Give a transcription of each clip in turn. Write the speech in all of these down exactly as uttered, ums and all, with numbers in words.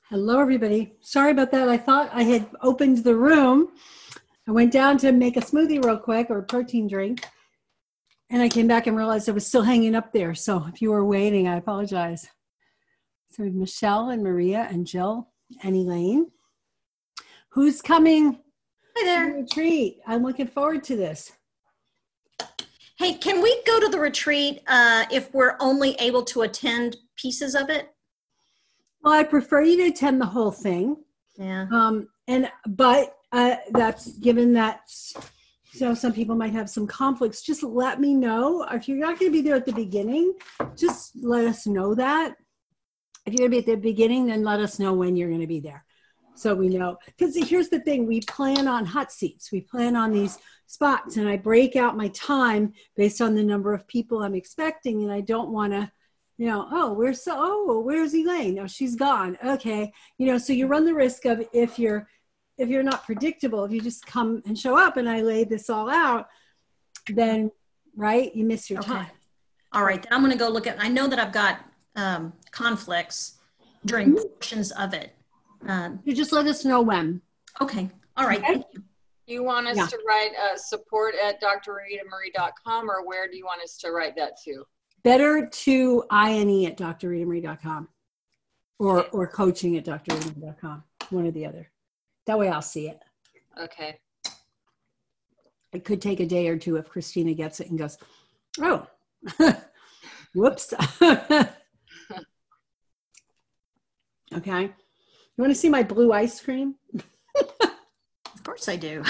Hello, everybody. Sorry about that. I thought I had opened the room. I went down to make a smoothie real quick or a protein drink, and I came back and realized I was still hanging up there. So if you were waiting, I apologize. So we have Michelle and Maria and Jill and Elaine. Who's coming? Hi there. To the retreat. I'm looking forward to this. Hey, can we go to the retreat uh, if we're only able to attend pieces of it? Well, I prefer you to attend the whole thing. Yeah. Um, and but uh, that's given that, you know, some people might have some conflicts. Just let me know if you're not going to be there at the beginning. Just let us know that. If you're going to be at the beginning, then let us know when you're going to be there, so we know. Because here's the thing: we plan on hot seats. We plan on these spots, and I break out my time based on the number of people I'm expecting, and I don't want to. You know, oh, where's so, oh, where's Elaine? Oh, she's gone. Okay. You know, so you run the risk of if you're, if you're not predictable, if you just come and show up and I lay this all out, then, right, you miss your Okay. time. All right. Then I'm going to go look at, I know that I've got um, conflicts during Mm-hmm. portions of it. Um, You just let us know when. okay. All right. Okay. Thank you. Do you want us Yeah. to write uh, support at d r rita marie dot com, or where do you want us to write that to? Better to I N E at d r rita marie dot com or, or coaching at d r rita marie dot com, one or the other. That way I'll see it. Okay. It could take a day or two if Christina gets it and goes, oh, whoops. Okay. You want to see my blue ice cream? Of course I do.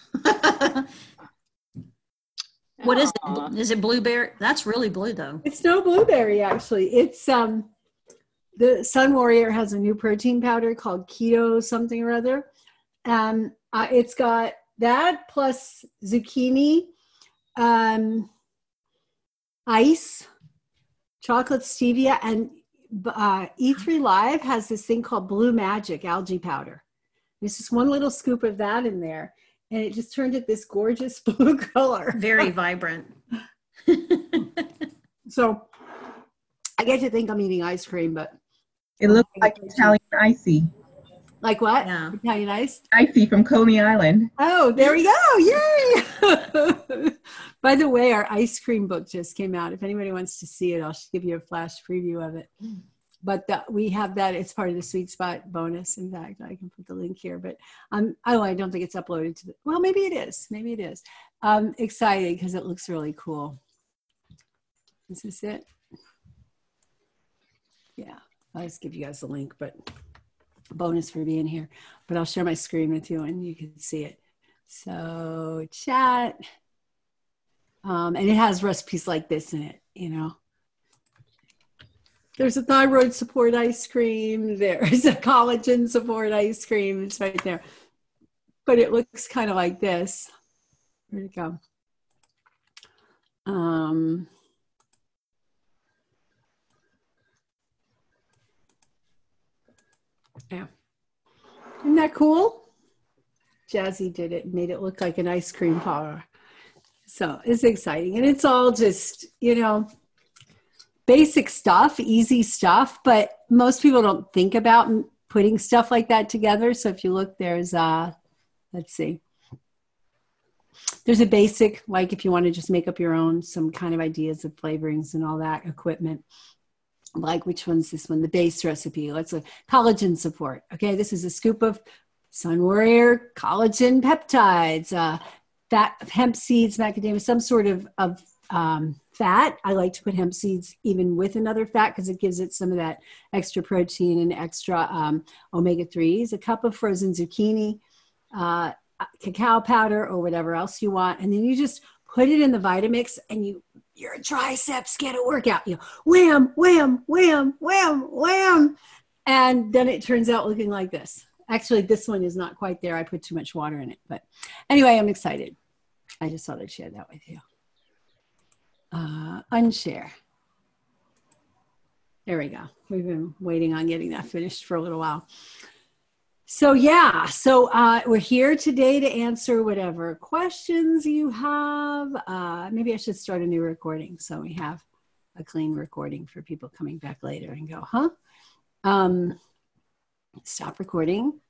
What is it? Is it blueberry? That's really blue though. It's no blueberry, actually. It's um, the Sun Warrior has a new protein powder called Keto something or other. Um, uh, it's got that plus zucchini, um, ice, chocolate stevia, and uh, E three Live has this thing called Blue Magic algae powder. There's just one little scoop of that in there, and it just turned it this gorgeous blue color. Very vibrant. So I get to think I'm eating ice cream, but it looks like Italian icy. Like what? Yeah. Italian ice? Icy from Coney Island. Oh, there we go. Yay! By the way, our ice cream book just came out. If anybody wants to see it, I'll give you a flash preview of it. But the, we have that. It's part of the Sweet Spot bonus. In fact, I can put the link here. But um, oh, I don't think it's uploaded to the, well, maybe it is. Maybe it is. I'm excited because it looks really cool. Is this it? Yeah, I'll just give you guys the link, but bonus for being here. But I'll share my screen with you and you can see it. So chat. Um, and it has recipes like this in it, you know. There's a thyroid support ice cream. There's a collagen support ice cream. It's right there. But it looks kind of like this. Where'd it go? Um, yeah. Isn't that cool? Jazzy did it, made it look like an ice cream parlor. So it's exciting. And it's all just, you know, basic stuff, easy stuff, but most people don't think about putting stuff like that together. So if you look, there's, uh, let's see, there's a basic, like if you want to just make up your own, some kind of ideas of flavorings and all that equipment. Like which one's this one? The base recipe. Let's look. Collagen support. Okay, this is a scoop of Sun Warrior collagen peptides, uh, fat, hemp seeds, macadamia, some sort of, of um, fat. I like to put hemp seeds even with another fat because it gives it some of that extra protein and extra um, omega threes. A cup of frozen zucchini, uh, cacao powder, or whatever else you want. And then you just put it in the Vitamix and you your triceps get a workout. You know, wham, wham, wham, wham, wham. And then it turns out looking like this. Actually, this one is not quite there. I put too much water in it. But anyway, I'm excited. I just thought I'd share that with you. Uh, unshare. There we go. We've been waiting on getting that finished for a little while. So yeah, so uh, we're here today to answer whatever questions you have. Uh, maybe I should start a new recording so we have a clean recording for people coming back later and go, huh? Um, Stop recording.